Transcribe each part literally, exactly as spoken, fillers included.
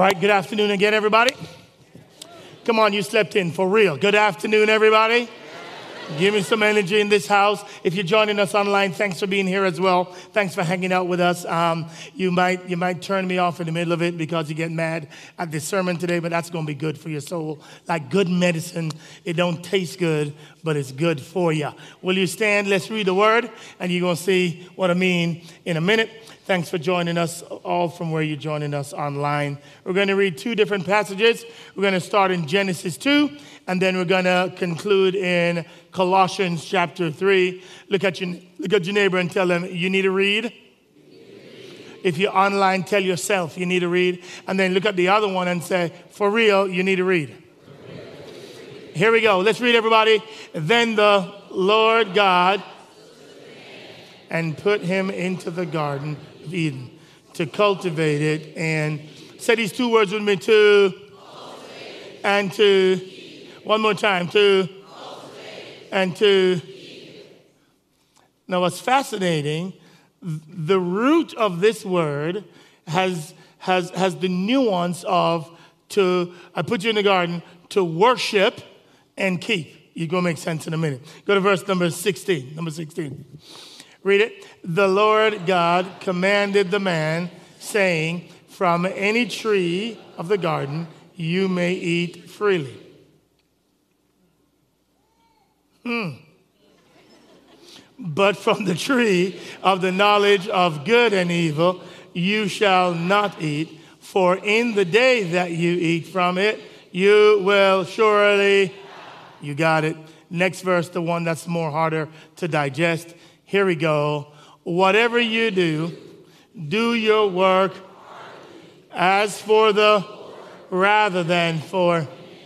right, good afternoon again, everybody. Come on, you slept in for real. Good afternoon, everybody. Give me some energy in this house. If you're joining us online, thanks for being here as well. Thanks for hanging out with us. Um, you might you might turn me off in the middle of it because you get mad at the sermon today, but that's going to be good for your soul. Like good medicine, it don't taste good, but it's good for you. Will you stand? Let's read the word, and you're going to see what I mean in a minute. Thanks for joining us, all from where you're joining us online. We're going to read two different passages. We're going to start in Genesis two, and then we're going to conclude in Colossians chapter three. Look at your, look at your neighbor and tell them, you need to read. If you're online, tell yourself you need to read. And then look at the other one and say, for real, you need to read. Here we go. Let's read, everybody. Then the Lord God and put him into the garden of Eden to cultivate it. And say these two words with me, to cultivate. And to, one more time, to cultivate. And to. Now what's fascinating, the root of this word has, has, has the nuance of to, I put you in the garden, to worship and keep. You're going to make sense in a minute. Go to verse number sixteen, number sixteen. Read it. The Lord God commanded the man, saying, from any tree of the garden you may eat freely. Hmm. But from the tree of the knowledge of good and evil you shall not eat, for in the day that you eat from it, you will surely, you got it. Next verse, the one that's more harder to digest. Here we go. Whatever you do, do your work as for the, rather than for.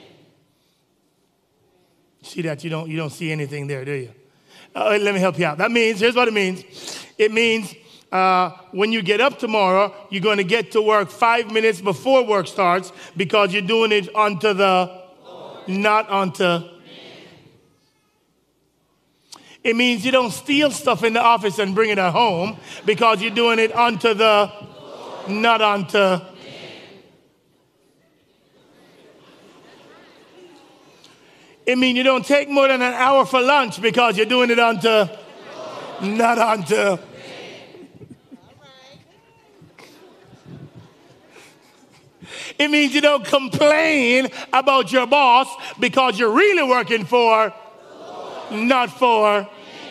See that? You don't, you don't see anything there, do you? Uh, let me help you out. That means, here's what it means. It means uh, when you get up tomorrow, you're going to get to work five minutes before work starts because you're doing it unto the, Lord. Not unto. It means you don't steal stuff in the office and bring it at home because you're doing it unto the, Lord. Not unto. It means you don't take more than an hour for lunch because you're doing it unto, Lord. Not unto. It means you don't complain about your boss because you're really working for, Lord. Not for.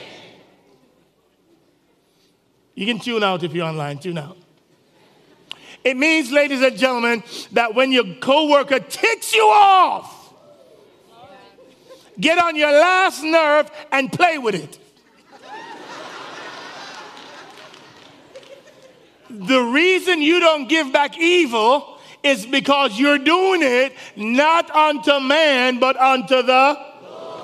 You can tune out if you're online, tune out. It means, ladies and gentlemen, that when your coworker ticks you off, get on your last nerve and play with it. The reason you don't give back evil is because you're doing it not unto man, but unto the Lord.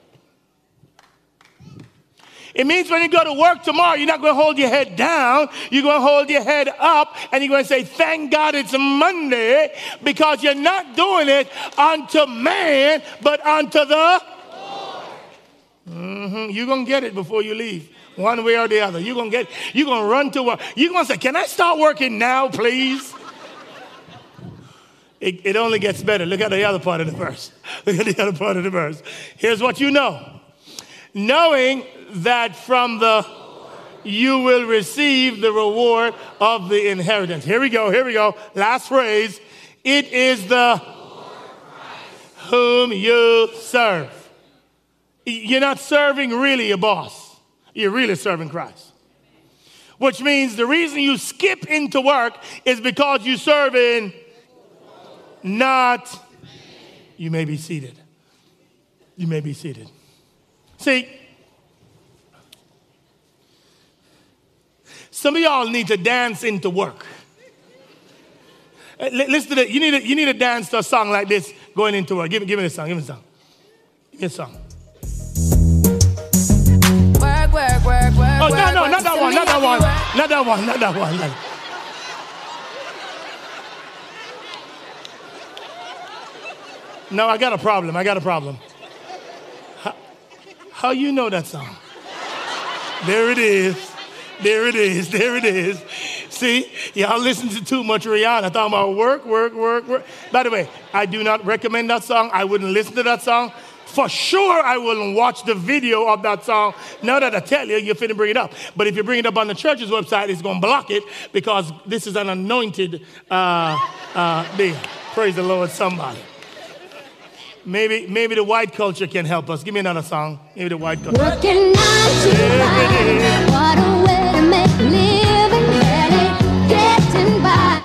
It means when you go to work tomorrow, you're not going to hold your head down. You're going to hold your head up, and you're going to say, thank God it's Monday, because you're not doing it unto man, but unto the Lord. Mm-hmm. You're going to get it before you leave, one way or the other. You're going to get, you're going to run to work. You're going to say, can I start working now, please? It, it only gets better. Look at the other part of the verse. Look at the other part of the verse. Here's what you know. Knowing that from the you will receive the reward of the inheritance. Here we go, here we go. Last phrase. It is the whom you serve. You're not serving really a boss. You're really serving Christ. Which means the reason you skip into work is because you serve in not. You may be seated. You may be seated. See, some of y'all need to dance into work. Listen to this. You need to, you need to dance to a song like this going into work. Give, give me this song. Give me a song. Give me a song. Work, work, work, work. Oh, no, work, no, work. not that one. Not that one. Not that one. Not that one. Not that one. No, I got a problem. I got a problem. How, how you know that song? There it is. There it is. There it is. See, y'all listen to too much Rihanna talking about work, work, work, work. By the way, I do not recommend that song. I wouldn't listen to that song. For sure, I wouldn't watch the video of that song. Now that I tell you, you're finna bring it up. But if you bring it up on the church's website, it's gonna block it because this is an anointed uh, uh, day. Praise the Lord, somebody. Maybe, maybe the white culture can help us. Give me another song. Maybe the white culture. Working nine to five. What a way to make a living, barely getting by.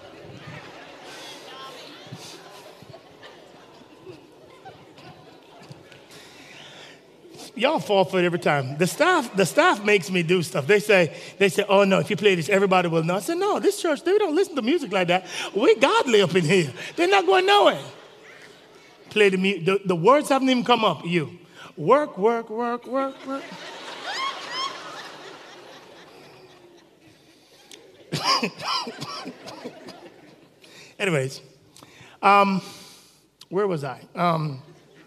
Y'all fall for it every time. The staff, the staff makes me do stuff. They say, they say, oh no, if you play this, everybody will know. I said, no, this church, they don't listen to music like that. We godly up in here. They're not going nowhere. Play the music. The, the words haven't even come up. You. Work, work, work, work, work. Anyways, um, where was I? Um,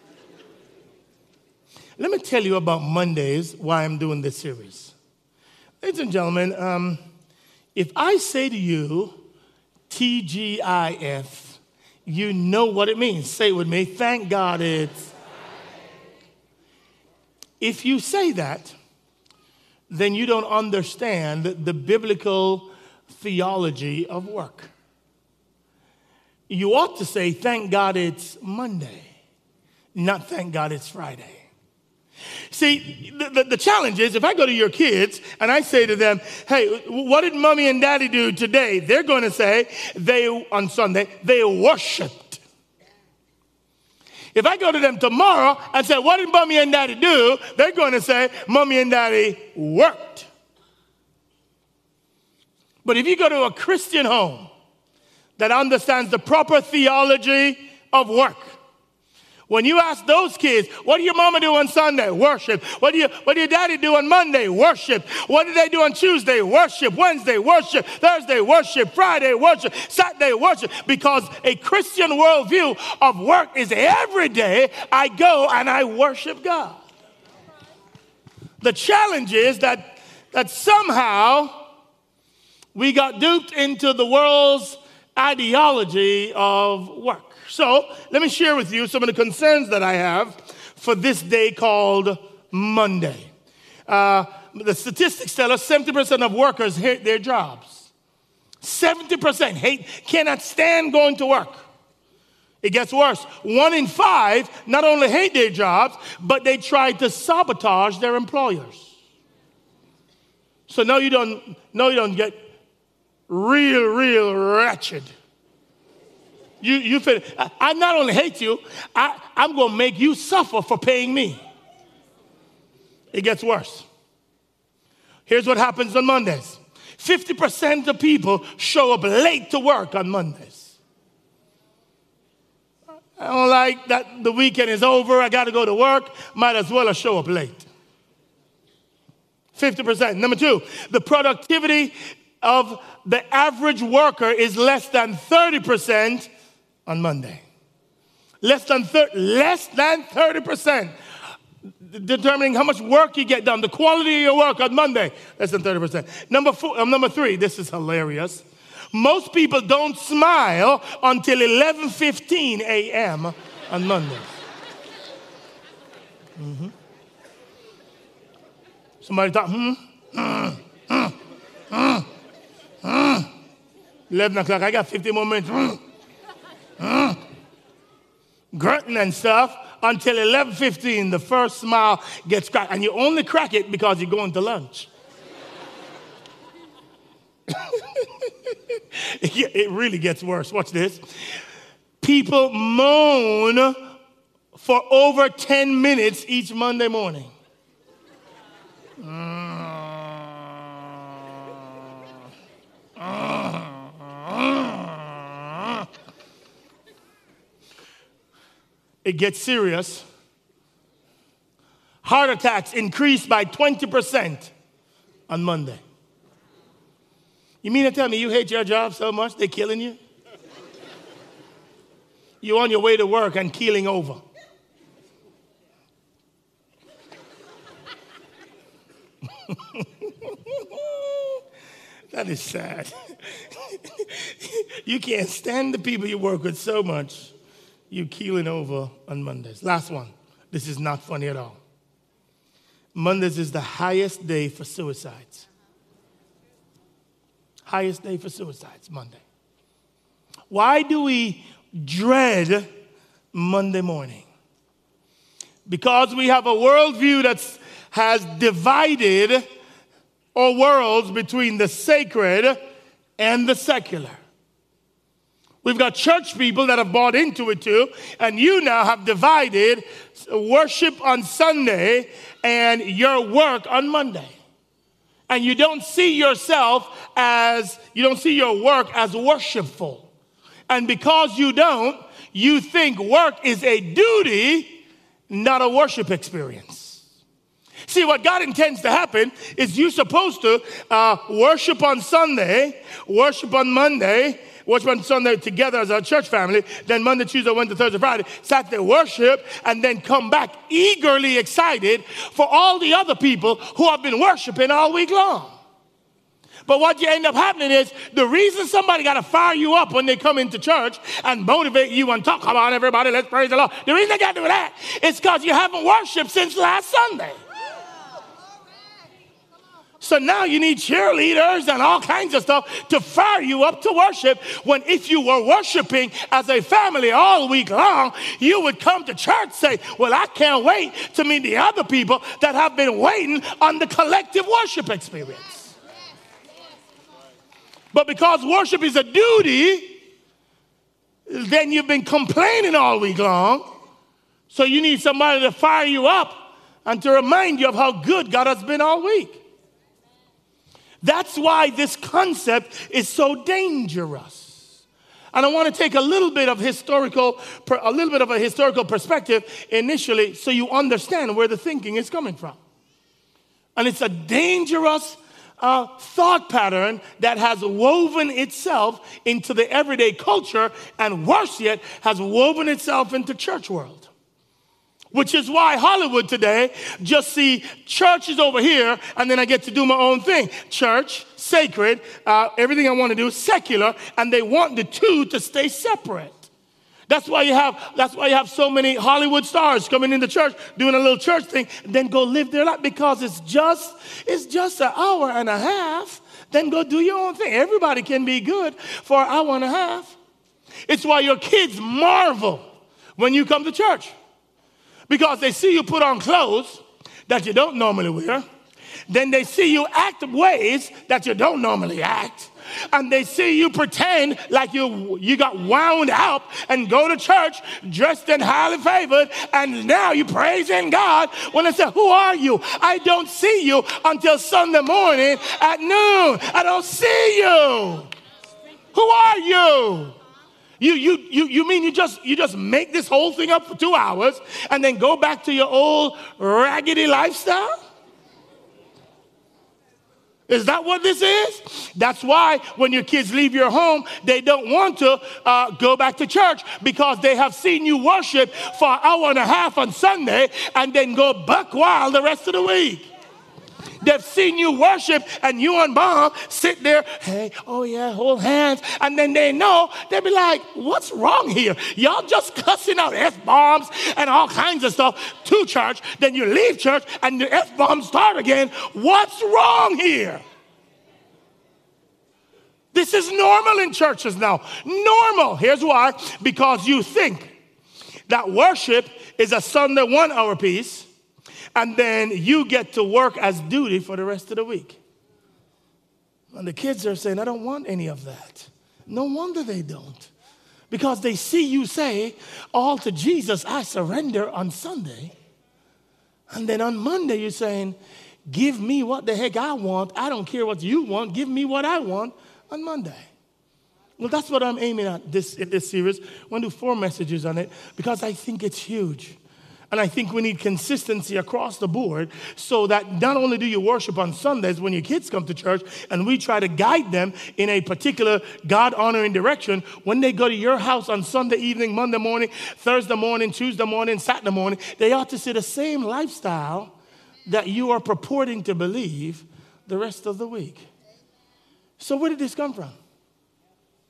let me tell you about Mondays, why I'm doing this series. Ladies and gentlemen, um, if I say to you, T G I F, you know what it means. Say it with me. Thank God it's. If you say that, then you don't understand the biblical theology of work. You ought to say, thank God it's Monday, not thank God it's Friday. See, the, the, the challenge is if I go to your kids and I say to them, hey, what did mommy and daddy do today? They're going to say, they on Sunday, they worshiped. If I go to them tomorrow and say, what did mommy and daddy do? They're going to say, mommy and daddy worked. But if you go to a Christian home that understands the proper theology of work, when you ask those kids, what do your mama do on Sunday? Worship. What do you, what do your daddy do on Monday? Worship. What do they do on Tuesday? Worship. Wednesday, worship. Thursday, worship. Friday, worship. Saturday, worship. Because a Christian worldview of work is every day I go and I worship God. The challenge is that, that somehow we got duped into the world's ideology of work. So let me share with you some of the concerns that I have for this day called Monday. Uh, the statistics tell us seventy percent of workers hate their jobs. seventy percent hate, cannot stand going to work. It gets worse. One in five not only hate their jobs, but they try to sabotage their employers. So no, you don't, no, you don't get real, real wretched. You, you feel, I, I not only hate you, I, I'm going to make you suffer for paying me. It gets worse. Here's what happens on Mondays. fifty percent of people show up late to work on Mondays. I don't like that the weekend is over, I got to go to work, might as well show up late. fifty percent. Number two, the productivity of the average worker is less than thirty percent on Monday. Less than, thir- less than thirty percent. Determining how much work you get done. The quality of your work on Monday, less than thirty percent. Number four, um, number three, this is hilarious. Most people don't smile until eleven fifteen a.m. on Monday. Mm-hmm. Somebody thought, hmm, mm, mm, mm, mm. eleven o'clock, I got fifty more minutes. Mm, mm. Grunting and stuff until eleven fifteen, the first smile gets cracked. And you only crack it because you're going to lunch. It really gets worse. Watch this. People moan for over ten minutes each Monday morning. It gets serious. Heart attacks increased by twenty percent on Monday. You mean to tell me you hate your job so much they're killing you? You're on your way to work and keeling over. That is sad. You can't stand the people you work with so much, you keeling over on Mondays. Last one. This is not funny at all. Mondays is the highest day for suicides. Highest day for suicides, Monday. Why do we dread Monday morning? Because we have a worldview that has divided our worlds between the sacred and the secular. We've got church people that have bought into it too, and you now have divided worship on Sunday and your work on Monday. And you don't see yourself as, you don't see your work as worshipful. And because you don't, you think work is a duty, not a worship experience. See, what God intends to happen is you're supposed to uh, worship on Sunday, worship on Monday, worship on Sunday together as a church family, then Monday, Tuesday, Wednesday, Thursday, Friday, Saturday worship, and then come back eagerly excited for all the other people who have been worshiping all week long. But what you end up happening is the reason somebody got to fire you up when they come into church and motivate you and talk about everybody, let's praise the Lord. The reason they got to do that is because you haven't worshiped since last Sunday. So now you need cheerleaders and all kinds of stuff to fire you up to worship, when if you were worshiping as a family all week long, you would come to church say, well, I can't wait to meet the other people that have been waiting on the collective worship experience. But because worship is a duty, then you've been complaining all week long, so you need somebody to fire you up and to remind you of how good God has been all week. That's why this concept is so dangerous. And I want to take a little bit of historical, a little bit of a historical perspective initially so you understand where the thinking is coming from. And it's a dangerous uh, thought pattern that has woven itself into the everyday culture, and worse yet, has woven itself into church world. Which is why Hollywood today just see churches over here, and then I get to do my own thing. Church, sacred, uh, everything I want to do is secular, and they want the two to stay separate. That's why you have that's why you have so many Hollywood stars coming into church, doing a little church thing, then go live their life, because it's just it's just an hour and a half. Then go do your own thing. Everybody can be good for an hour and a half. It's why your kids marvel when you come to church. Because they see you put on clothes that you don't normally wear. Then they see you act ways that you don't normally act. And they see you pretend like you, you got wound up and go to church dressed and highly favored. And now you're praising God when they say, who are you? I don't see you until Sunday morning at noon. I don't see you. Who are you? You, you, you, you mean you just, you just make this whole thing up for two hours and then go back to your old raggedy lifestyle? Is that what this is? That's why when your kids leave your home, they don't want to uh, go back to church, because they have seen you worship for an hour and a half on Sunday and then go buck wild the rest of the week. They've seen you worship, and you and mom sit there, hey, oh yeah, hold hands. And then they know, they'll be like, what's wrong here? Y'all just cussing out F-bombs and all kinds of stuff to church. Then you leave church and the F-bombs start again. What's wrong here? This is normal in churches now. Normal. Here's why. Because you think that worship is a Sunday one-hour piece, and then you get to work as duty for the rest of the week. And the kids are saying, I don't want any of that. No wonder they don't. Because they see you say, all to Jesus I surrender on Sunday. And then on Monday you're saying, give me what the heck I want. I don't care what you want. Give me what I want on Monday. Well, that's what I'm aiming at this, in this series. I want to do four messages on it because I think it's huge. And I think we need consistency across the board so that not only do you worship on Sundays when your kids come to church and we try to guide them in a particular God-honoring direction, when they go to your house on Sunday evening, Monday morning, Thursday morning, Tuesday morning, Saturday morning, they ought to see the same lifestyle that you are purporting to believe the rest of the week. So where did this come from?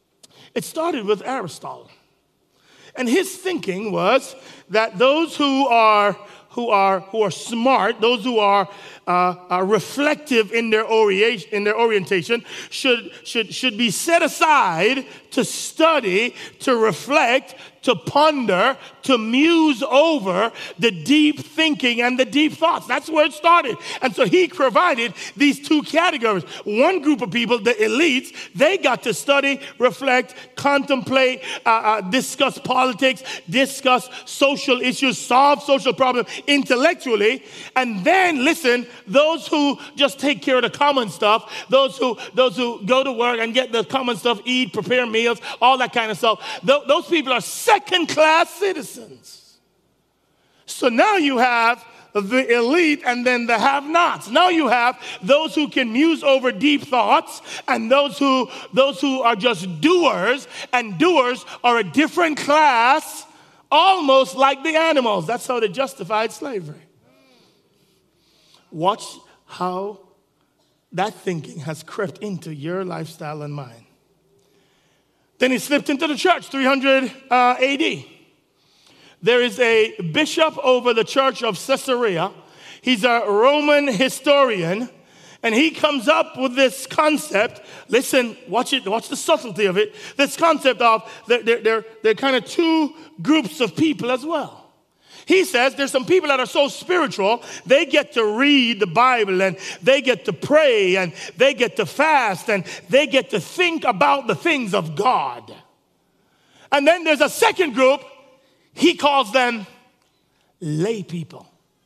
It started with Aristotle. And his thinking was that those who are who are who are smart, those who are uh, uh, reflective in their orientation, in their orientation, should should should be set aside to study, to reflect, to ponder, to muse over the deep thinking and the deep thoughts. That's where it started. And so he provided these two categories. One group of people, the elites, they got to study, reflect, contemplate, uh, uh, discuss politics, discuss social issues, solve social problems intellectually. And then, listen, those who just take care of the common stuff, those who those who go to work and get the common stuff, eat, prepare meals, all that kind of stuff, th- those people are second-class citizens. So now you have the elite and then the have-nots. Now you have those who can muse over deep thoughts and those who those who are just doers, and doers are a different class, almost like the animals. That's how they justified slavery. Watch how that thinking has crept into your lifestyle and mine. Then he slipped into the church, three hundred uh, A D. There is a bishop over the church of Caesarea. He's a Roman historian, and he comes up with this concept. Listen, watch it, watch the subtlety of it. This concept of there, there, there, there are kind of two groups of people as well. He says there's some people that are so spiritual, they get to read the Bible and they get to pray and they get to fast and they get to think about the things of God. And then there's a second group, he calls them lay people.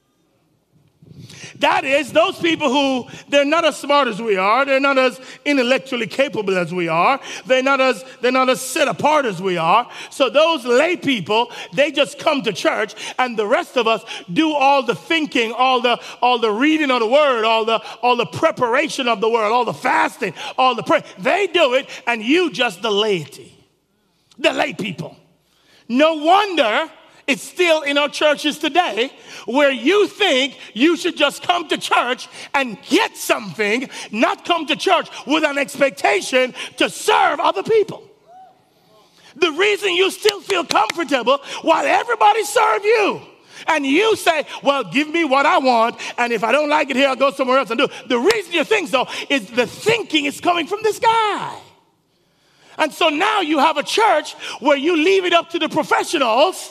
That is, those people who, they're not as smart as we are. They're not as intellectually capable as we are. They're not as, they're not as set apart as we are. So those lay people, they just come to church, and the rest of us do all the thinking, all the, all the reading of the word, all the, all the preparation of the word, all the fasting, all the prayer. They do it, and you just the laity, the lay people. No wonder it's still in our churches today where you think you should just come to church and get something, not come to church with an expectation to serve other people. The reason you still feel comfortable while everybody serve you, and you say, well, give me what I want, and if I don't like it here, I'll go somewhere else and do it. The reason you think so is the thinking is coming from this guy. And so now you have a church where you leave it up to the professionals.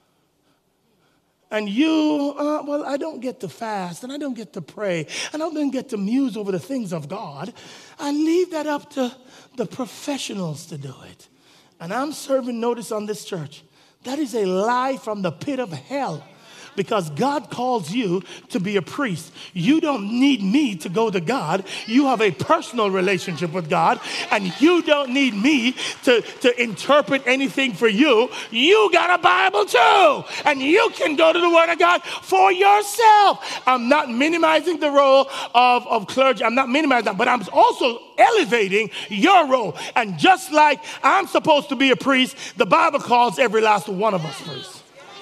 And you, uh, well, I don't get to fast, and I don't get to pray, and I don't get to muse over the things of God. I leave that up to the professionals to do it. And I'm serving notice on this church. That is a lie from the pit of hell. Because God calls you to be a priest. You don't need me to go to God. You have a personal relationship with God, and you don't need me to, to interpret anything for you. You got a Bible too, and you can go to the Word of God for yourself. I'm not minimizing the role of, of clergy. I'm not minimizing that, but I'm also elevating your role. And just like I'm supposed to be a priest, the Bible calls every last one of us priests.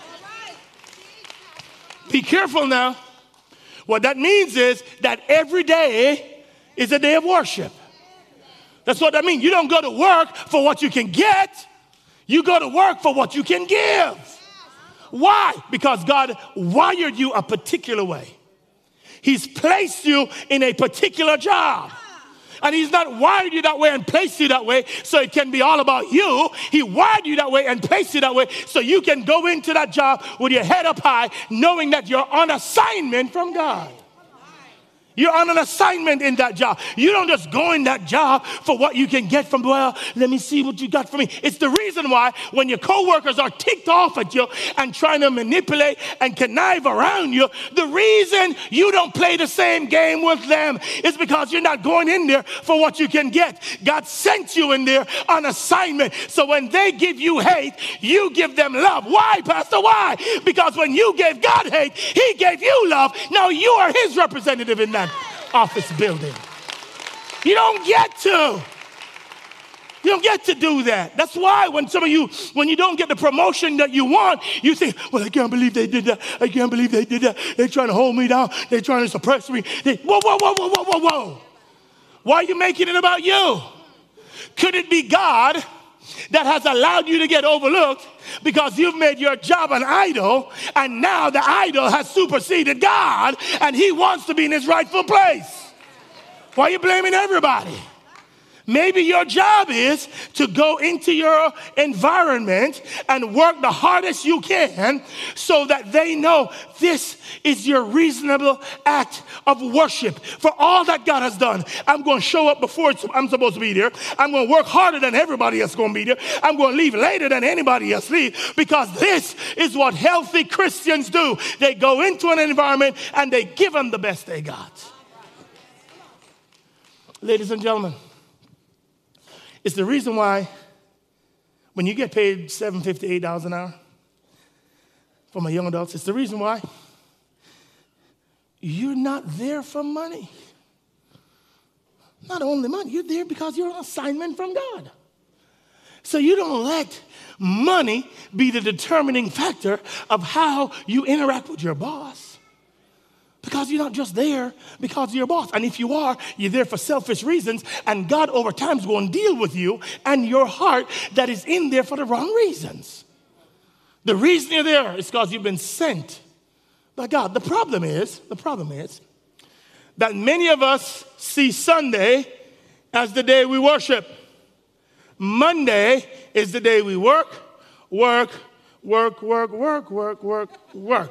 Be careful now. What that means is that every day is a day of worship. That's what that means. You don't go to work for what you can get. You go to work for what you can give. Why? Because God wired you a particular way. He's placed you in a particular job. And he's not wired you that way and placed you that way so it can be all about you. He wired you that way and placed you that way so you can go into that job with your head up high, knowing that you're on assignment from God. You're on an assignment in that job. You don't just go in that job for what you can get from, well, let me see what you got for me. It's the reason why when your coworkers are ticked off at you and trying to manipulate and connive around you, the reason you don't play the same game with them is because you're not going in there for what you can get. God sent you in there on assignment. So when they give you hate, you give them love. Why, Pastor? Why? Because when you gave God hate, he gave you love. Now you are his representative in that office building. You don't get to. You don't get to do that. That's why when some of you, when you don't get the promotion that you want, you think, well, I can't believe they did that. I can't believe they did that. They're trying to hold me down. They're trying to suppress me. They, whoa, whoa, whoa, whoa, whoa, whoa, whoa. Why are you making it about you? Could it be God that has allowed you to get overlooked because you've made your job an idol, and now the idol has superseded God, and he wants to be in his rightful place. Why are you blaming everybody? Maybe your job is to go into your environment and work the hardest you can so that they know this is your reasonable act of worship for all that God has done. I'm going to show up before I'm supposed to be there. I'm going to work harder than everybody else going to be there. I'm going to leave later than anybody else leave, because this is what healthy Christians do. They go into an environment and they give them the best they got. Ladies and gentlemen, it's the reason why when you get paid seven dollars and fifty-eight cents an hour for my young adults, it's the reason why you're not there for money. Not only money, you're there because you're on assignment from God. So you don't let money be the determining factor of how you interact with your boss. Because you're not just there because you're your boss. And if you are, you're there for selfish reasons. And God over time is going to deal with you and your heart that is in there for the wrong reasons. The reason you're there is because you've been sent by God. The problem is, the problem is that many of us see Sunday as the day we worship. Monday is the day we work, work, work, work, work, work, work, work.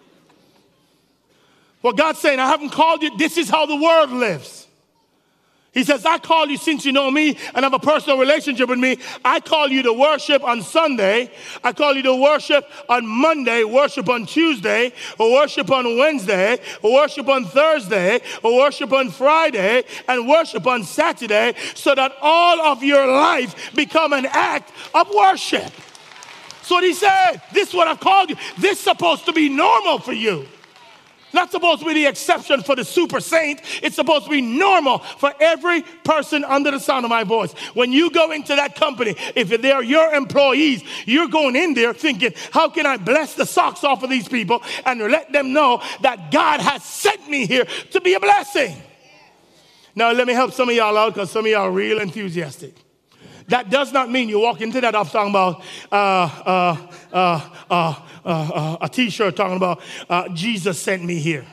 Well, God's saying, I haven't called you. This is how the world lives. He says, I call you since you know me and have a personal relationship with me. I call you to worship on Sunday. I call you to worship on Monday, worship on Tuesday, or worship on Wednesday, or worship on Thursday, or worship on Friday, and worship on Saturday, so that all of your life become an act of worship. So what he said, this is what I've called you. This is supposed to be normal for you. Not supposed to be the exception for the super saint. It's supposed to be normal for every person under the sound of my voice. When you go into that company, if they're your employees, you're going in there thinking, how can I bless the socks off of these people and let them know that God has sent me here to be a blessing? Now, let me help some of y'all out, because some of y'all are real enthusiastic. That does not mean you walk into that office talking about uh, uh, uh, uh, uh, uh, a T-shirt talking about uh, Jesus sent me here.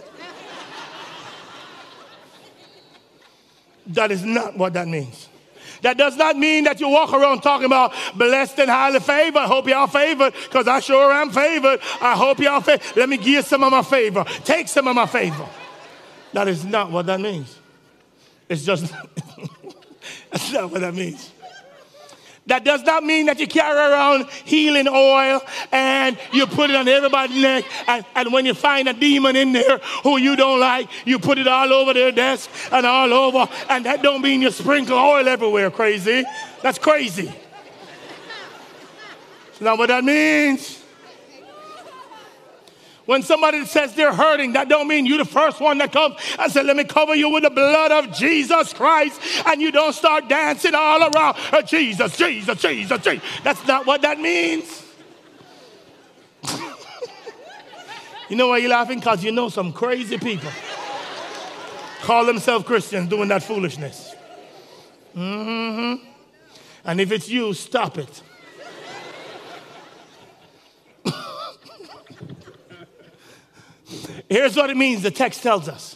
That is not what that means. That does not mean that you walk around talking about blessed and highly favored. I hope y'all favored, because I sure am favored. I hope y'all favored. Let me give some of my favor. Take some of my favor. That is not what that means. It's just, that's not what that means. That does not mean that you carry around healing oil and you put it on everybody's neck, and, and when you find a demon in there who you don't like, you put it all over their desk and all over, and that don't mean you sprinkle oil everywhere, crazy. That's crazy. That's not what that means. When somebody says they're hurting, that don't mean you're the first one that comes and say, let me cover you with the blood of Jesus Christ, and you don't start dancing all around. Oh, Jesus, Jesus, Jesus, Jesus. That's not what that means. You know why you're laughing? Because you know some crazy people call themselves Christians doing that foolishness. Mm-hmm. And if it's you, stop it. Here's what it means. The text tells us.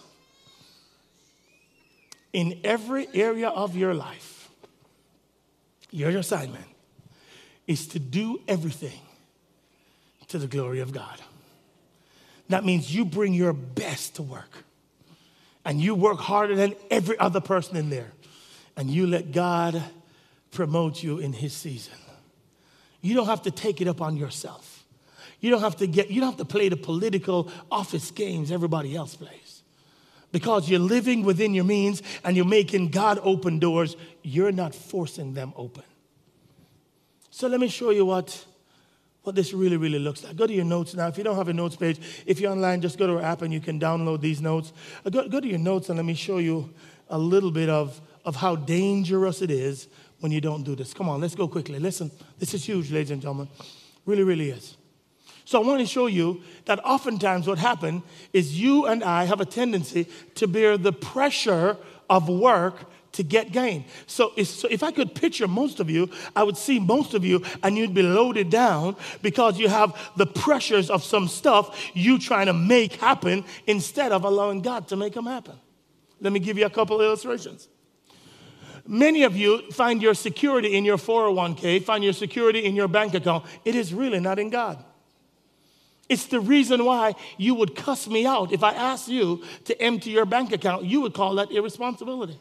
In every area of your life, your assignment is to do everything to the glory of God. That means you bring your best to work. And you work harder than every other person in there. And you let God promote you in his season. You don't have to take it up on yourself. You don't have to get, you don't have to play the political office games everybody else plays. Because you're living within your means and you're making God open doors, you're not forcing them open. So let me show you what, what this really, really looks like. Go to your notes now. If you don't have a notes page, if you're online, just go to our app and you can download these notes. Go, go to your notes and let me show you a little bit of, of how dangerous it is when you don't do this. Come on, let's go quickly. Listen, this is huge, ladies and gentlemen. Really, really is. So I want to show you that oftentimes what happens is you and I have a tendency to bear the pressure of work to get gain. So if, so if I could picture most of you, I would see most of you and you'd be loaded down because you have the pressures of some stuff you trying to make happen instead of allowing God to make them happen. Let me give you a couple of illustrations. Many of you find your security in your four oh one k, find your security in your bank account. It is really not in God. It's the reason why you would cuss me out. If I asked you to empty your bank account, you would call that irresponsibility.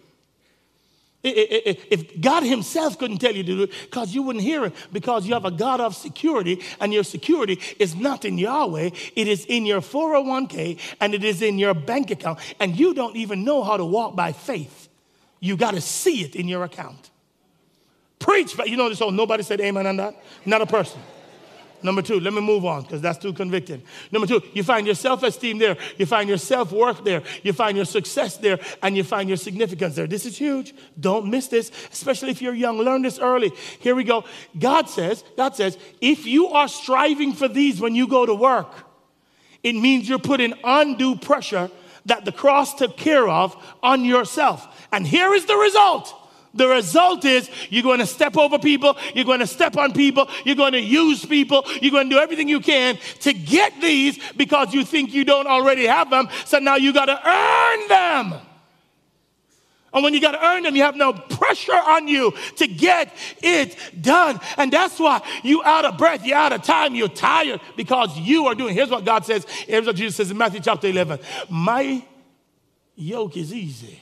If God himself couldn't tell you to do it, because you wouldn't hear it, because you have a God of security, and your security is not in Yahweh, it is in your four oh one k, and it is in your bank account, and you don't even know how to walk by faith. You got to see it in your account. Preach, but you know this, oh, nobody said amen on that? Not a person. Number two, let me move on because that's too convicting. Number two, you find your self-esteem there. You find your self-worth there. You find your success there. And you find your significance there. This is huge. Don't miss this, especially if you're young. Learn this early. Here we go. God says, God says, if you are striving for these when you go to work, it means you're putting undue pressure that the cross took care of on yourself. And here is the result. The result is you're going to step over people, you're going to step on people, you're going to use people, you're going to do everything you can to get these because you think you don't already have them, so now you got to earn them. And when you got to earn them, you have no pressure on you to get it done. And that's why you out of breath, you're out of time, you're tired because you are doing. Here's what God says. Here's what Jesus says in Matthew chapter eleven. My yoke is easy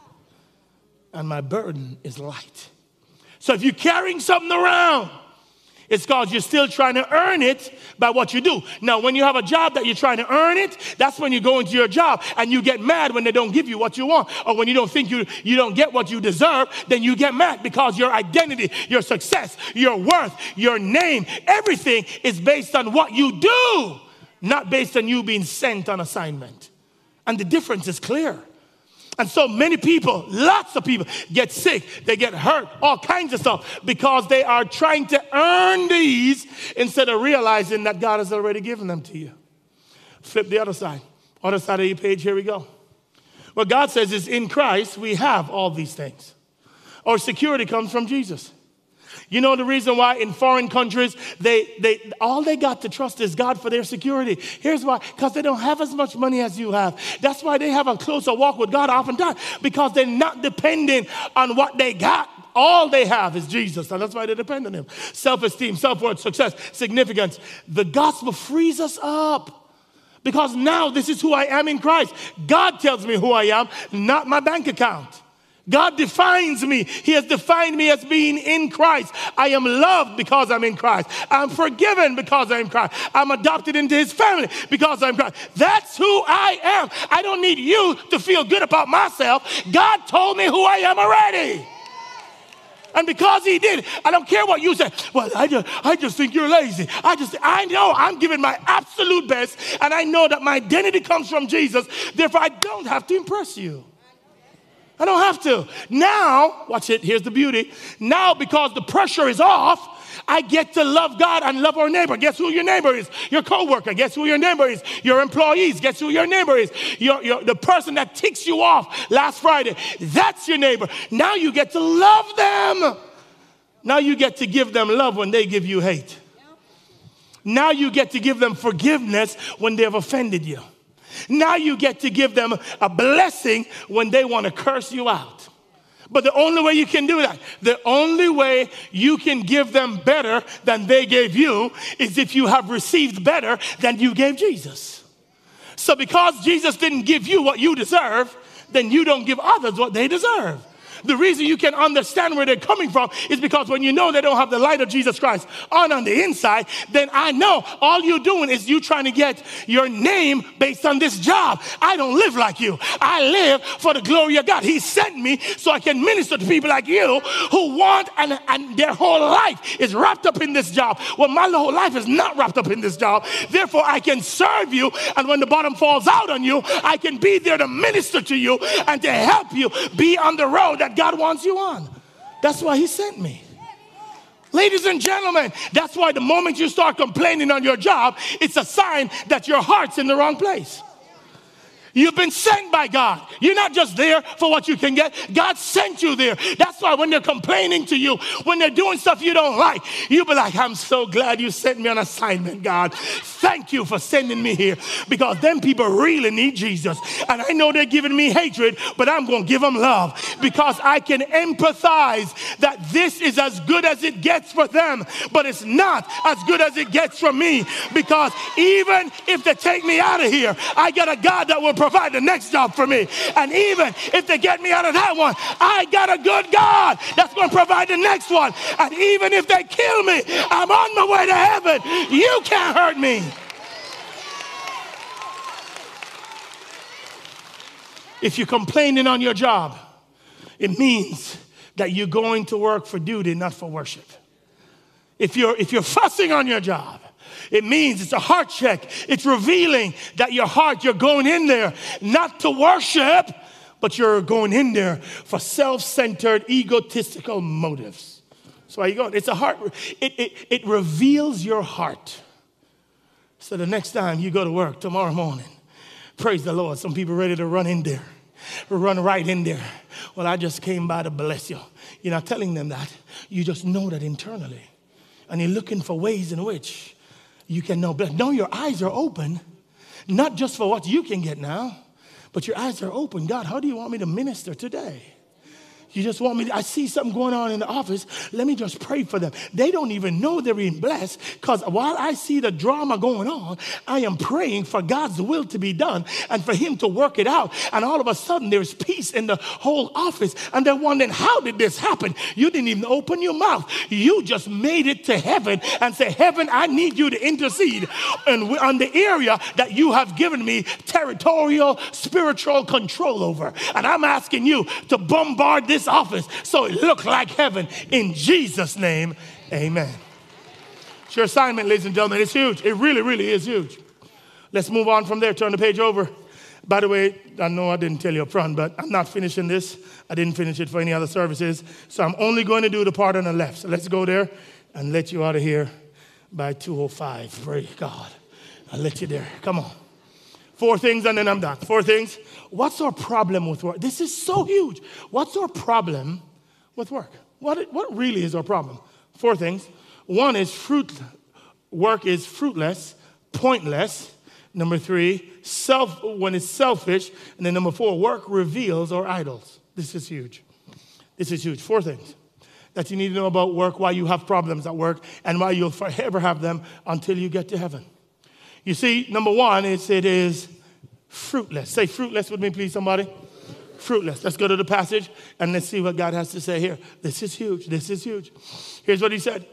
and my burden is light. So if you're carrying something around, it's because you're still trying to earn it by what you do. Now, when you have a job that you're trying to earn it, that's when you go into your job and you get mad when they don't give you what you want. Or when you don't think you, you don't get what you deserve, then you get mad because your identity, your success, your worth, your name, everything is based on what you do, not based on you being sent on assignment. And the difference is clear. And so many people, lots of people get sick, they get hurt, all kinds of stuff because they are trying to earn these instead of realizing that God has already given them to you. Flip the other side. Other side of your page, here we go. What God says is in Christ, we have all these things. Our security comes from Jesus. You know the reason why in foreign countries, they, they all they got to trust is God for their security. Here's why. Because they don't have as much money as you have. That's why they have a closer walk with God oftentimes. Because they're not dependent on what they got. All they have is Jesus. And that's why they depend on him. Self-esteem, self-worth, success, significance. The gospel frees us up. Because now this is who I am in Christ. God tells me who I am, not my bank account. God defines me. He has defined me as being in Christ. I am loved because I'm in Christ. I'm forgiven because I'm in Christ. I'm adopted into his family because I'm in Christ. That's who I am. I don't need you to feel good about myself. God told me who I am already. And because he did, I don't care what you say. Well, I just, I just think you're lazy. I just, I know I'm giving my absolute best, and I know that my identity comes from Jesus. Therefore, I don't have to impress you. I don't have to. Now, watch it, here's the beauty. Now, because the pressure is off, I get to love God and love our neighbor. Guess who your neighbor is? Your coworker. Guess who your neighbor is? Your employees. Guess who your neighbor is? Your, your, the person that ticks you off last Friday. That's your neighbor. Now you get to love them. Now you get to give them love when they give you hate. Now you get to give them forgiveness when they have offended you. Now you get to give them a blessing when they want to curse you out. But the only way you can do that, the only way you can give them better than they gave you is if you have received better than you gave Jesus. So because Jesus didn't give you what you deserve, then you don't give others what they deserve. The reason you can understand where they're coming from is because when you know they don't have the light of Jesus Christ on on the inside, then I know all you're doing is you trying to get your name based on this job. I don't live like you. I live for the glory of God. He sent me so I can minister to people like you who want and, and their whole life is wrapped up in this job. Well, my whole life is not wrapped up in this job. Therefore, I can serve you, and when the bottom falls out on you, I can be there to minister to you and to help you be on the road that God wants you on. That's why he sent me. Ladies and gentlemen, that's why the moment you start complaining on your job, it's a sign that your heart's in the wrong place. You've been sent by God. You're not just there for what you can get. God sent you there. That's why when they're complaining to you, when they're doing stuff you don't like, you'll be like, I'm so glad you sent me on assignment, God. Thank you for sending me here, because them people really need Jesus. And I know they're giving me hatred, but I'm going to give them love, because I can empathize that this is as good as it gets for them, but it's not as good as it gets for me, because even if they take me out of here, I got a God that will provide the next job for me. And even if they get me out of that one, I got a good God that's going to provide the next one. And even if they kill me, I'm on my way to heaven. You can't hurt me. If you're complaining on your job, it means that you're going to work for duty, not for worship. If you're, if you're fussing on your job, it means it's a heart check. It's revealing that your heart, you're going in there not to worship, but you're going in there for self-centered, egotistical motives. That's why you go. It's a heart. It, it, it reveals your heart. So the next time you go to work tomorrow morning, praise the Lord. Some people ready to run in there. Run right in there. Well, I just came by to bless you. You're not telling them that. You just know that internally. And you're looking for ways in which you can know better. No, your eyes are open, not just for what you can get now, but your eyes are open. God, how do you want me to minister today? You just want me to, I see something going on in the office. Let me just pray for them. They don't even know they're being blessed, because while I see the drama going on, I am praying for God's will to be done and for him to work it out. And all of a sudden there's peace in the whole office. And they're wondering, how did this happen? You didn't even open your mouth. You just made it to heaven and say, heaven, I need you to intercede on, on the area that you have given me territorial, spiritual control over. And I'm asking you to bombard this office so it looks like heaven. In Jesus' name, amen. It's your assignment, ladies and gentlemen. It's huge. It really, really is huge. Let's move on from there. Turn the page over. By the way, I know I didn't tell you up front, but I'm not finishing this. I didn't finish it for any other services. So I'm only going to do the part on the left. So let's go there and let you out of here by two oh five. Praise God. I'll let you there. Come on. Four things and then I'm done. Four things. What's our problem with work? This is so huge. What's our problem with work? What, what really is our problem? Four things. One is fruit. Work is fruitless, pointless. Number three, self when it's selfish. And then number four, work reveals our idols. This is huge. This is huge. Four things that you need to know about work, why you have problems at work, and why you'll forever have them until you get to heaven. You see, number one is it is fruitless. Say fruitless with me, please, somebody. Fruitless. Let's go to the passage and let's see what God has to say here. This is huge. This is huge. Here's what he said.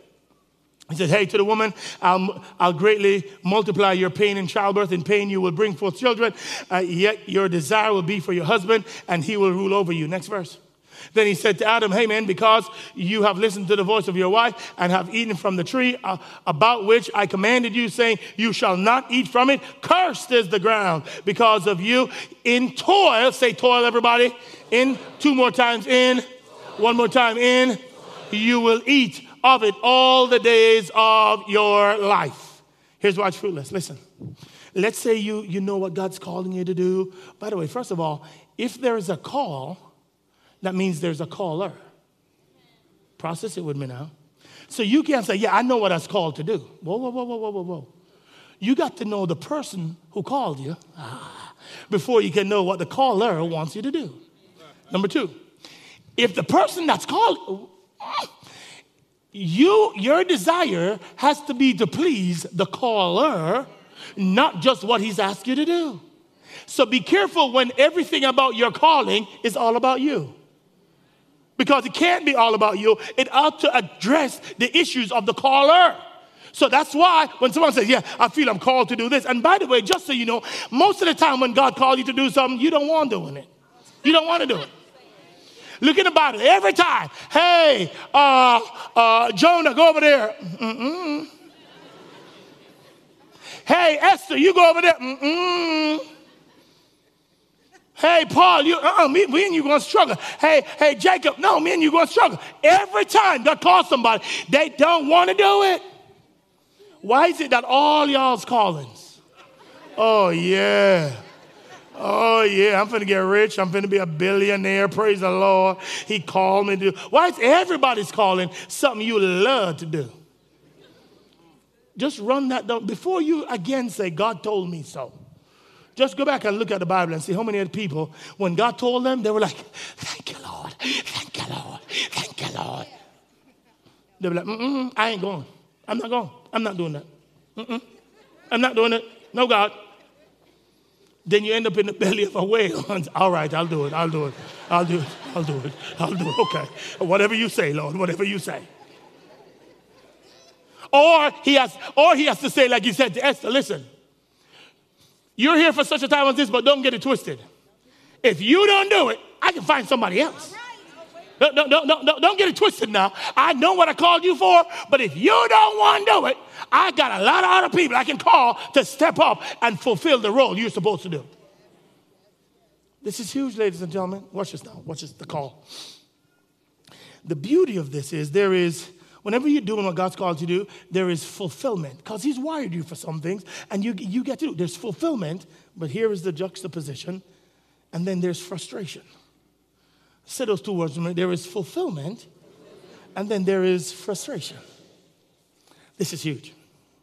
He said, hey, to the woman, I'll, I'll greatly multiply your pain in childbirth. In pain you will bring forth children. Uh, yet your desire will be for your husband, and he will rule over you. Next verse. Then he said to Adam, hey, man, because you have listened to the voice of your wife and have eaten from the tree uh, about which I commanded you, saying, you shall not eat from it. Cursed is the ground because of you. In toil, say toil, everybody. In, two more times in, one more time in, you will eat of it all the days of your life. Here's why it's fruitless. Listen, let's say you, you know what God's calling you to do. By the way, first of all, if there is a call, that means there's a caller. Process it with me now. So you can't say, yeah, I know what I was called to do. Whoa, whoa, whoa, whoa, whoa, whoa, whoa. You got to know the person who called you ah, before you can know what the caller wants you to do. Number two, if the person that's called, you, your desire has to be to please the caller, not just what he's asked you to do. So be careful when everything about your calling is all about you. Because it can't be all about you. It ought to address the issues of the caller. So that's why when someone says, yeah, I feel I'm called to do this. And by the way, just so you know, most of the time when God calls you to do something, you don't want doing it. You don't want to do it. Look in the Bible. Every time, hey, uh, uh, Jonah, go over there. Mm-mm. Hey, Esther, you go over there. Mm-mm. Hey, Paul, you, uh-uh, me, me and you going to struggle. Hey, hey, Jacob, no, me and you going to struggle. Every time God calls somebody, they don't want to do it. Why is it that all y'all's callings? Oh, yeah. Oh, yeah, I'm finna get rich. I'm finna be a billionaire. Praise the Lord. He called me to do. Why is everybody's calling something you love to do? Just run that down. Before you again say, God told me so. Just go back and look at the Bible and see how many of the people, when God told them, they were like, thank you, Lord. Thank you, Lord. Thank you, Lord. They were like, mm-mm, I ain't going. I'm not going. I'm not doing that. Mm-mm. I'm not doing it. No, God. Then you end up in the belly of a whale. All right, I'll do it. I'll do it. I'll do it. I'll do it. I'll do it. Okay. Whatever you say, Lord. Whatever you say. Or he has, or he has to say, like you said to Esther, listen, you're here for such a time as this, but don't get it twisted. If you don't do it, I can find somebody else. Don't, don't, don't, don't, don't get it twisted now. I know what I called you for, but if you don't want to do it, I got a lot of other people I can call to step up and fulfill the role you're supposed to do. This is huge, ladies and gentlemen. Watch this now. Watch this, the call. The beauty of this is there is, whenever you're doing what God's called you to do, there is fulfillment. Because he's wired you for some things, and you, you get to do it. There's fulfillment, but here is the juxtaposition, and then there's frustration. Say those two words. There is fulfillment, and then there is frustration. This is huge.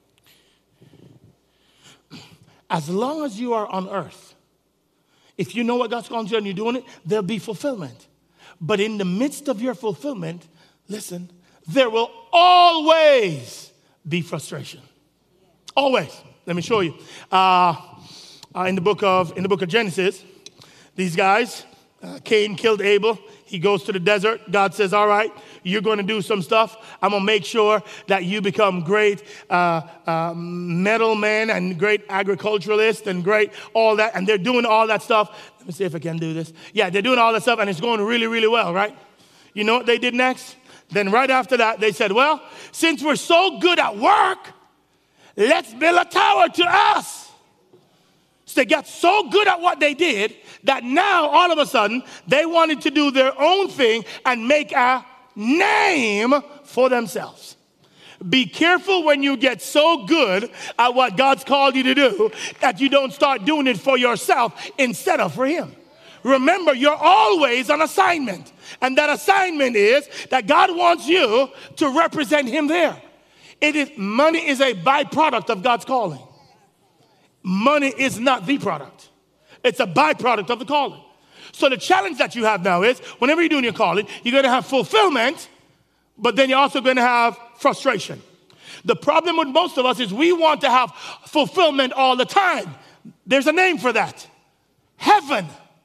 As long as you are on earth, if you know what God's called you to do and you're doing it, there'll be fulfillment. But in the midst of your fulfillment, listen, there will always be frustration. Always. Let me show you. Uh, uh, in the book of in the book of Genesis, these guys, uh, Cain killed Abel. He goes to the desert. God says, all right, you're going to do some stuff. I'm going to make sure that you become great uh, uh, metal men and great agriculturalists and great all that. And they're doing all that stuff. Let me see if I can do this. Yeah, they're doing all that stuff, and it's going really, really well, right? You know what they did next? Then right after that, they said, well, since we're so good at work, let's build a tower to us. So they got so good at what they did that now, all of a sudden, they wanted to do their own thing and make a name for themselves. Be careful when you get so good at what God's called you to do that you don't start doing it for yourself instead of for him. Remember, you're always on assignment. And that assignment is that God wants you to represent him there. It is, money is a byproduct of God's calling. Money is not the product. It's a byproduct of the calling. So the challenge that you have now is, whenever you're doing your calling, you're going to have fulfillment, but then you're also going to have frustration. The problem with most of us is we want to have fulfillment all the time. There's a name for that. Heaven.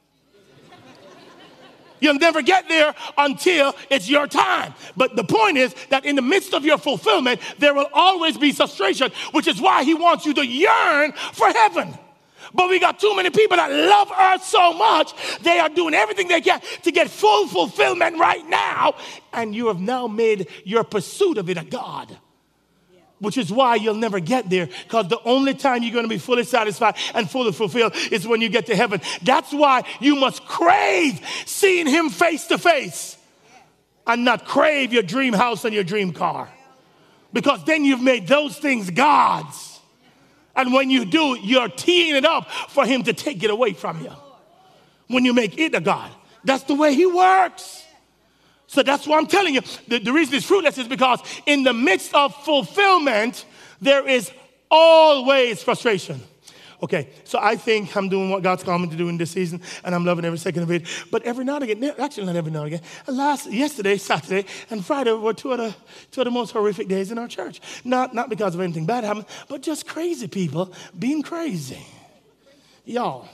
You'll never get there until it's your time. But the point is that in the midst of your fulfillment, there will always be frustration, which is why he wants you to yearn for heaven. But we got too many people that love earth so much, they are doing everything they can to get full fulfillment right now. And you have now made your pursuit of it a God. Which is why you'll never get there, because the only time you're going to be fully satisfied and fully fulfilled is when you get to heaven. That's why you must crave seeing him face to face and not crave your dream house and your dream car, because then you've made those things gods. And when you do, you're teeing it up for him to take it away from you when you make it a God. That's the way he works. So that's why I'm telling you, the, the reason it's fruitless is because in the midst of fulfillment, there is always frustration. Okay, so I think I'm doing what God's called me to do in this season, and I'm loving every second of it. But every now and again, actually not every now and again, last, yesterday, Saturday, and Friday were two of, the, two of the most horrific days in our church. Not, not because of anything bad happening, but just crazy people being crazy. Y'all.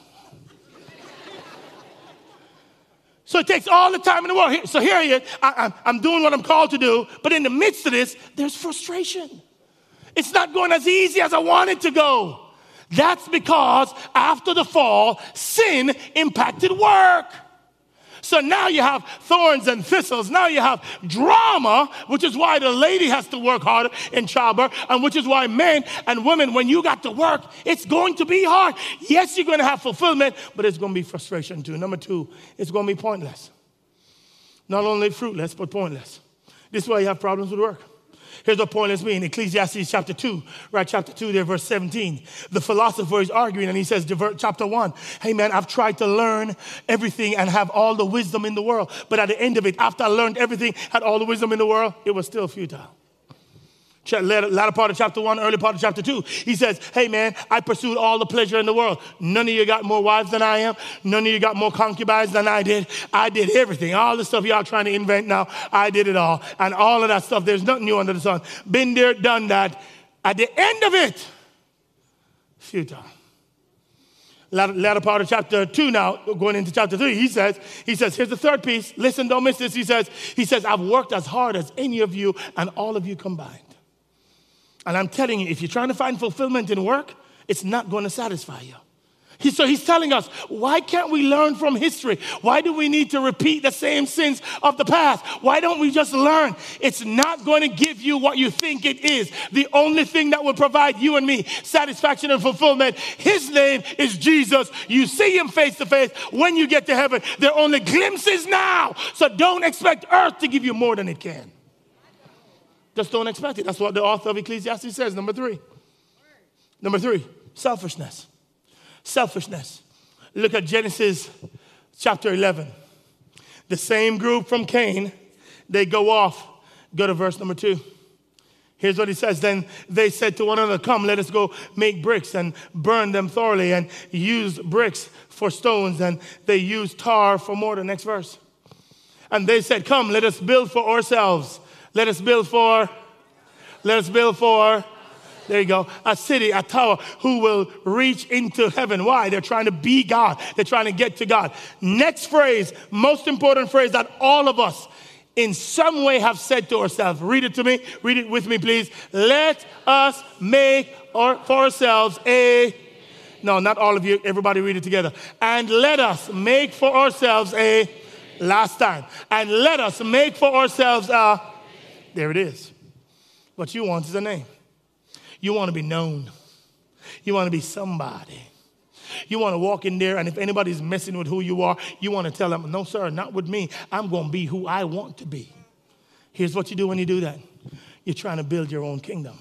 So it takes all the time in the world. So here I am. I, I'm doing what I'm called to do. But in the midst of this, there's frustration. It's not going as easy as I want it to go. That's because after the fall, sin impacted work. So now you have thorns and thistles. Now you have drama, which is why the lady has to work harder in childbirth, and which is why men and women, when you got to work, it's going to be hard. Yes, you're going to have fulfillment, but it's going to be frustration too. Number two, it's going to be pointless. Not only fruitless, but pointless. This is why you have problems with work. Here's what pointless means. Ecclesiastes chapter two, right? Chapter two, there, verse seventeen. The philosopher is arguing and he says, chapter one, hey man, I've tried to learn everything and have all the wisdom in the world. But at the end of it, after I learned everything, had all the wisdom in the world, it was still futile. Latter part of chapter one, early part of chapter two, he says, hey man, I pursued all the pleasure in the world. None of you got more wives than I am. None of you got more concubines than I did. I did everything. All the stuff y'all trying to invent now, I did it all. And all of that stuff, there's nothing new under the sun. Been there, done that. At the end of it, futile. Latter, latter part of chapter two now, going into chapter three, he says, he says, here's the third piece. Listen, don't miss this. He says, he says, I've worked as hard as any of you and all of you combined. And I'm telling you, if you're trying to find fulfillment in work, it's not going to satisfy you. He, so he's telling us, why can't we learn from history? Why do we need to repeat the same sins of the past? Why don't we just learn? It's not going to give you what you think it is. The only thing that will provide you and me satisfaction and fulfillment, his name is Jesus. You see him face to face. When you get to heaven, they're only glimpses now. So don't expect earth to give you more than it can. Just don't expect it. That's what the author of Ecclesiastes says. Number three. Number three, selfishness. Selfishness. Look at Genesis chapter eleven. The same group from Cain, they go off. Go to verse number two. Here's what he says. Then they said to one another, come, let us go make bricks and burn them thoroughly and use bricks for stones. And they used tar for mortar. Next verse. And they said, come, let us build for ourselves. Let us build for, let us build for, there you go, a city, a tower who will reach into heaven. Why? They're trying to be God. They're trying to get to God. Next phrase, most important phrase that all of us in some way have said to ourselves. Read it to me. Read it with me, please. Let us make our, for ourselves a, no, not all of you. Everybody read it together. And let us make for ourselves a, last time. And let us make for ourselves a, there it is. What you want is a name. You want to be known. You want to be somebody. You want to walk in there, and if anybody's messing with who you are, you want to tell them, no, sir, not with me. I'm going to be who I want to be. Here's what you do when you do that. You're trying to build your own kingdom.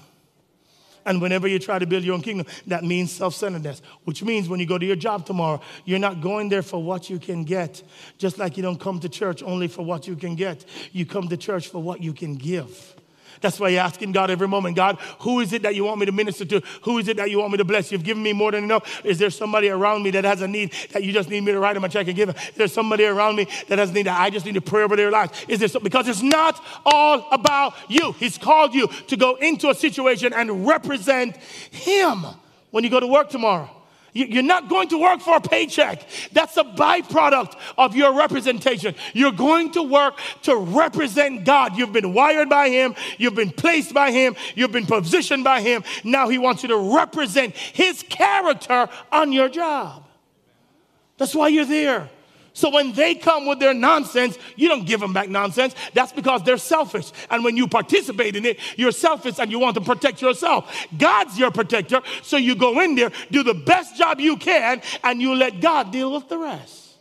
And whenever you try to build your own kingdom, that means self-centeredness, which means when you go to your job tomorrow, you're not going there for what you can get. Just like you don't come to church only for what you can get. You come to church for what you can give. That's why you're asking God every moment, God, who is it that you want me to minister to? Who is it that you want me to bless? You've given me more than enough. Is there somebody around me that has a need that you just need me to write them a check and give them? Is there somebody around me that has a need that I just need to pray over their lives? Is there some, because it's not all about you. He's called you to go into a situation and represent him when you go to work tomorrow. You're not going to work for a paycheck. That's a byproduct of your representation. You're going to work to represent God. You've been wired by him. You've been placed by him. You've been positioned by him. Now he wants you to represent his character on your job. That's why you're there. So when they come with their nonsense, you don't give them back nonsense. That's because they're selfish. And when you participate in it, you're selfish and you want to protect yourself. God's your protector. So you go in there, do the best job you can, and you let God deal with the rest.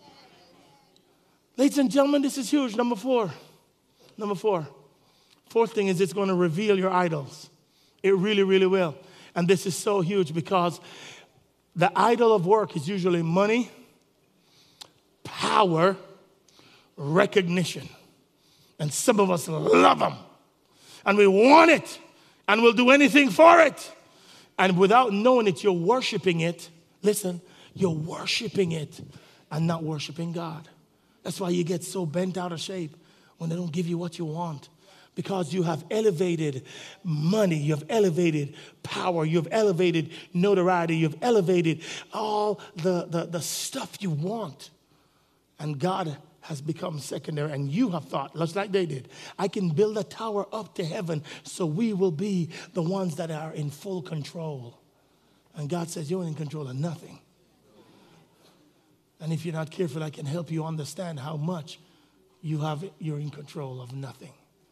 Ladies and gentlemen, this is huge. Number four. Number four. Fourth thing is it's going to reveal your idols. It really, really will. And this is so huge because the idol of work is usually money, power, recognition. And some of us love them. And we want it. And we'll do anything for it. And without knowing it, you're worshiping it. Listen, you're worshiping it and not worshiping God. That's why you get so bent out of shape when they don't give you what you want. Because you have elevated money, you have elevated power, you have elevated notoriety, you have elevated all the, the, the stuff you want. And God has become secondary, and you have thought, just like they did, I can build a tower up to heaven so we will be the ones that are in full control. And God says, you're in control of nothing. And if you're not careful, I can help you understand how much you have, you're in control of nothing.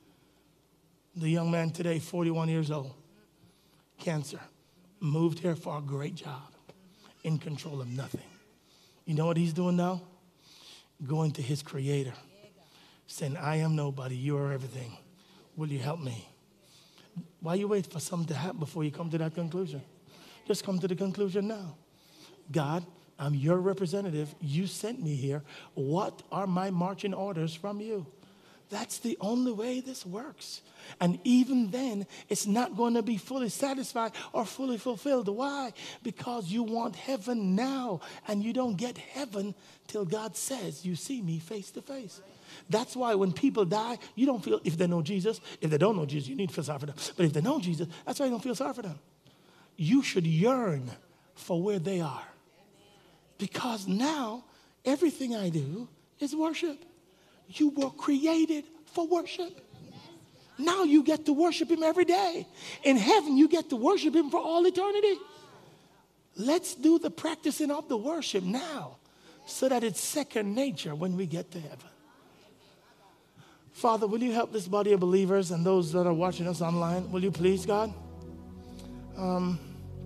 The young man today, forty-one years old, cancer, moved here for a great job, in control of nothing. You know what he's doing now? Going to his creator, saying, I am nobody, you are everything. Will you help me? Why you wait for something to happen before you come to that conclusion? Just come to the conclusion now. God, I'm your representative. You sent me here. What are my marching orders from you? That's the only way this works. And even then, it's not going to be fully satisfied or fully fulfilled. Why? Because you want heaven now, and you don't get heaven till God says, you see me face to face. That's why when people die, you don't feel, if they know Jesus, if they don't know Jesus, you need to feel sorry for them. But if they know Jesus, that's why you don't feel sorry for them. You should yearn for where they are. Because now, everything I do is worship. You were created for worship. Now you get to worship him every day. In heaven, you get to worship him for all eternity. Let's do the practicing of the worship now so that it's second nature when we get to heaven. Father, will you help this body of believers and those that are watching us online? Will you please, God? Um,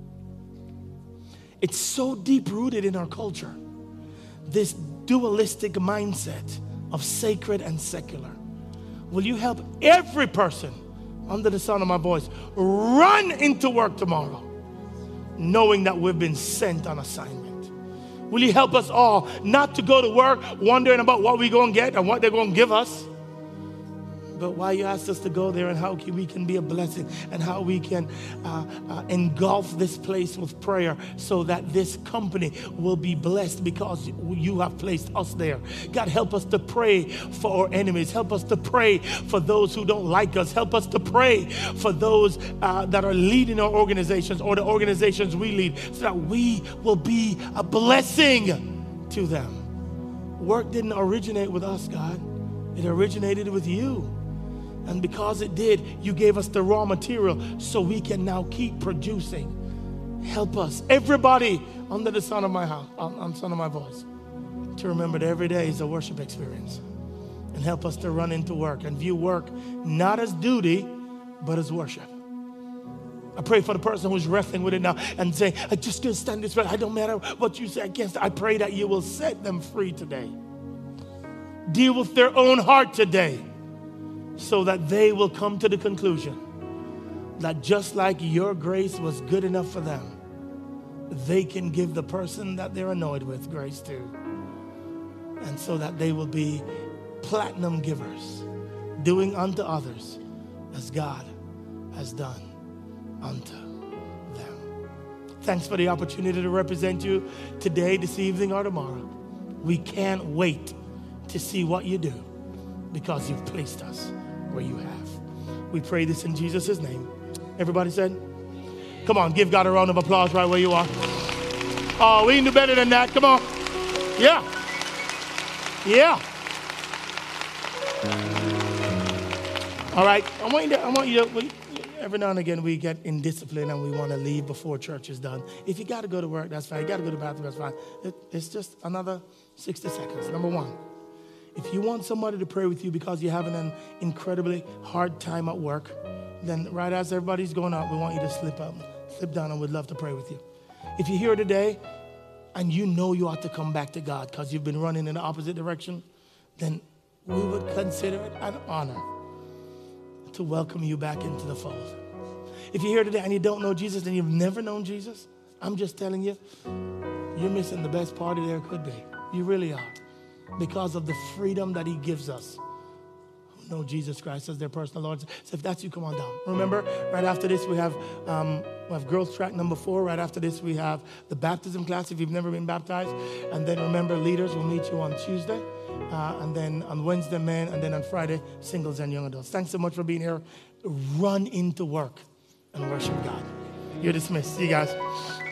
it's so deep-rooted in our culture, this dualistic mindset of sacred and secular. Will you help every person under the sound of my voice run into work tomorrow, knowing that we've been sent on assignment? Will you help us all not to go to work wondering about what we're going to get and what they're going to give us, but why you asked us to go there and how we can be a blessing and how we can uh, uh, engulf this place with prayer so that this company will be blessed because you have placed us there. God, help us to pray for our enemies. Help us to pray for those who don't like us. Help us to pray for those uh, that are leading our organizations or the organizations we lead so that we will be a blessing to them. Work didn't originate with us, God. It originated with you. And because it did, you gave us the raw material so we can now keep producing. Help us, everybody under the sound of my house, on sound of my voice, to remember that every day is a worship experience. And help us to run into work and view work not as duty, but as worship. I pray for the person who's wrestling with it now and saying, I just can't stand this. I don't matter what you say. I can't stand. I pray that you will set them free today. Deal with their own heart today, so that they will come to the conclusion that just like your grace was good enough for them, they can give the person that they're annoyed with grace too. And so that they will be platinum givers, doing unto others as God has done unto them. Thanks for the opportunity to represent you today, this evening, or tomorrow. We can't wait to see what you do because you've placed us where you have. We pray this in Jesus' name. Everybody said? Come on, give God a round of applause right where you are. Oh, we can do better than that. Come on. Yeah. Yeah. All right. I want you to, I want you to, we, every now and again we get indisciplined and we want to leave before church is done. If you got to go to work, that's fine. You got to go to the bathroom, that's fine. It, it's just another sixty seconds. Number one. If you want somebody to pray with you because you're having an incredibly hard time at work, then right as everybody's going out, we want you to slip up, slip down, and we'd love to pray with you. If you're here today and you know you ought to come back to God because you've been running in the opposite direction, then we would consider it an honor to welcome you back into the fold. If you're here today and you don't know Jesus and you've never known Jesus, I'm just telling you, you're missing the best party there could be. You really are. Because of the freedom that he gives us who know Jesus Christ as their personal Lord. So if that's you, come on down. Remember, right after this, we have um, we have girls track number four. Right after this, we have the baptism class if you've never been baptized. And then remember, leaders will meet you on Tuesday. Uh, and then on Wednesday, men. And then on Friday, singles and young adults. Thanks so much for being here. Run into work and worship God. You're dismissed. See you guys.